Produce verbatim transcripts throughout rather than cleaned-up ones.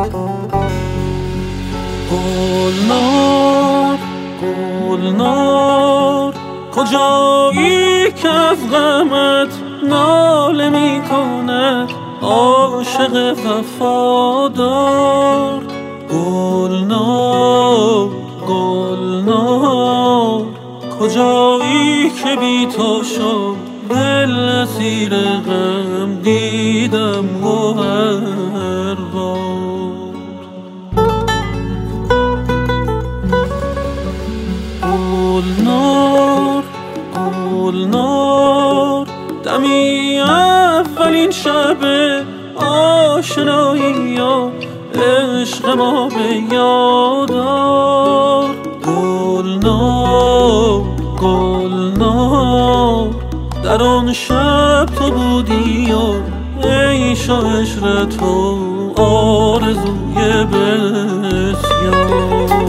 گلنار گلنار کجایی که از غمت ناله می کند عاشق وفادار؟ گلنار گلنار کجایی که بی تو شد دل اسیر غم دیدم گوهر بار؟ گلنار گلنار دمی اولین شب آشنایی و عشق ما به یاد آر. گلنار گلنار در آن شب تو بودی و عیش و عشرت و آرزوی بسیار.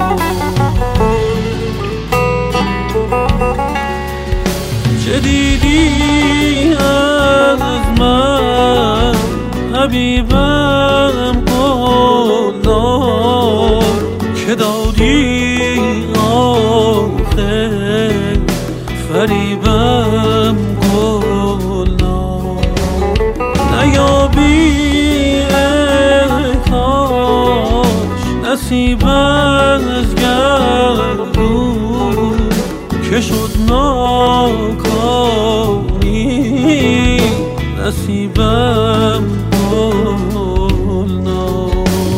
چه دیدی از من حبیبم گلنار که دادی آخه فریبم گلنار؟ نیابی ای کاش نصیب از گردون که شد ناکامی نصیبم گلنار.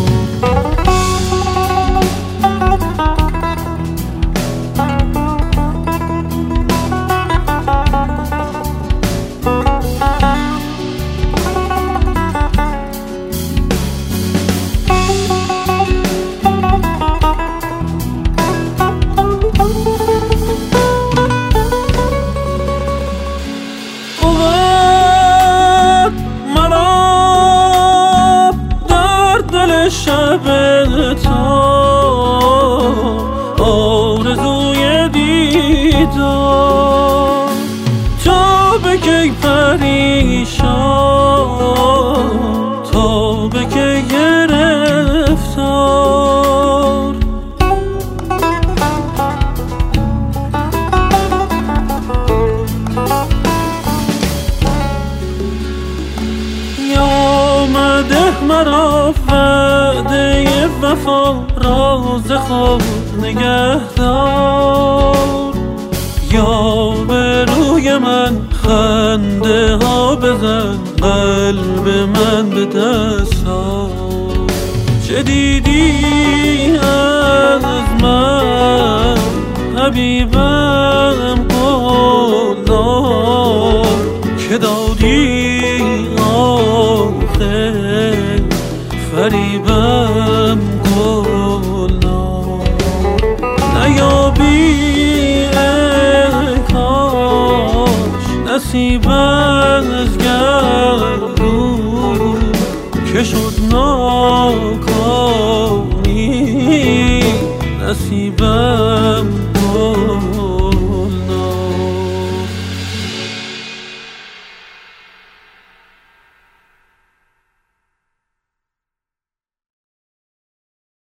شب تو آرزوی دیدار تو بکی پریشان تا بکی گرفتار. یا مده مرا وعده وفا راز خود نگهدار، یا به روی من خنده ها بزن قلب من به دست ها. چه دیدی از من حبیبم گلنار که دادی آخه فریبم گلنار؟ نیابی ای کاش نصیبم